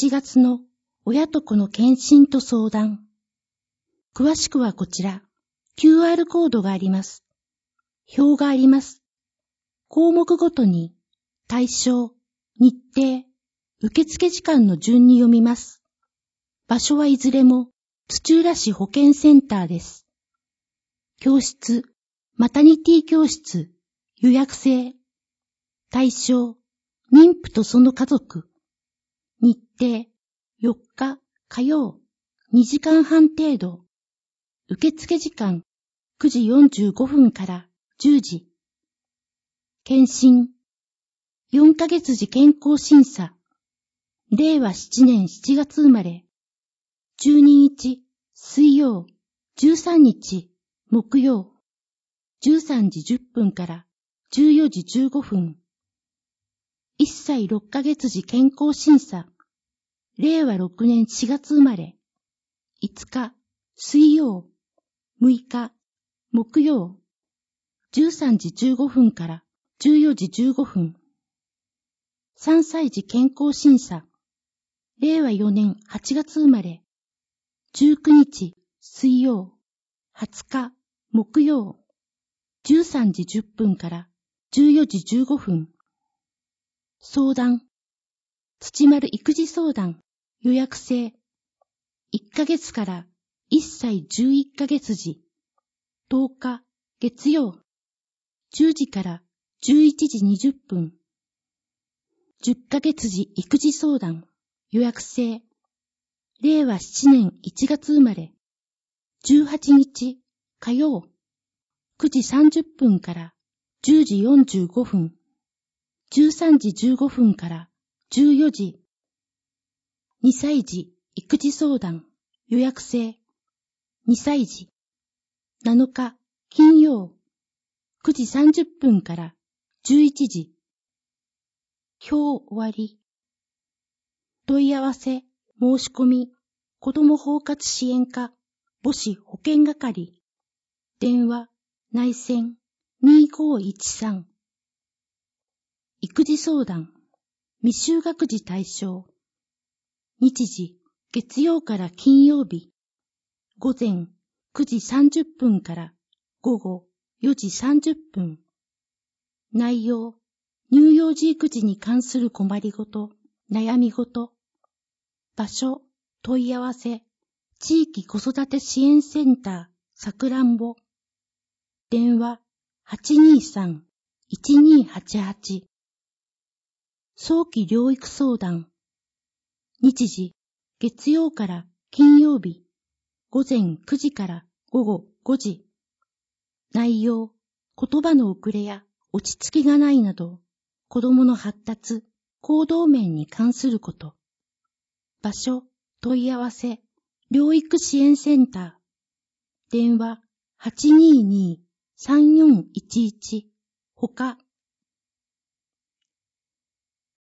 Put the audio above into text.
7月の親と子の検診と相談。詳しくはこちら、QR コードがあります。表があります。項目ごとに対象、日程、受付時間の順に読みます。場所はいずれも土浦市保健センターです。教室、マタニティ教室、予約制。対象、妊婦とその家族。日程、4日火曜、2時間半程度。受付時間、9時45分から10時。検診、4ヶ月時健康審査。令和7年7月生まれ。12日、水曜、13日、木曜。13時10分から14時15分。1歳6ヶ月時健康審査。令和6年4月生まれ。5日、水曜、6日、木曜。13時15分から14時15分。3歳児健康審査。令和4年8月生まれ。19日、水曜、20日、木曜。13時10分から14時15分。相談。土丸育児相談。予約制。1ヶ月から1歳11ヶ月時。10日、月曜。10時から11時20分。10ヶ月時育児相談。予約制。令和7年1月生まれ。18日、火曜。9時30分から10時45分。13時15分から14時。2歳児育児相談。予約制。2歳児。7日、金曜。9時30分から11時。表終わり。問い合わせ、申し込み、子ども包括支援課、母子保健係。電話、内線、2513。育児相談、未就学児対象。日時、月曜から金曜日。午前9時30分から午後4時30分。内容、乳幼児育児に関する困りごと、悩みごと。場所、問い合わせ、地域子育て支援センター、さくらんぼ。電話、823-1288。早期療育相談。日時、月曜から金曜日。午前9時から午後5時。内容、言葉の遅れや落ち着きがないなど、子供の発達、行動面に関すること。場所、問い合わせ、療育支援センター。電話、822-3411。他。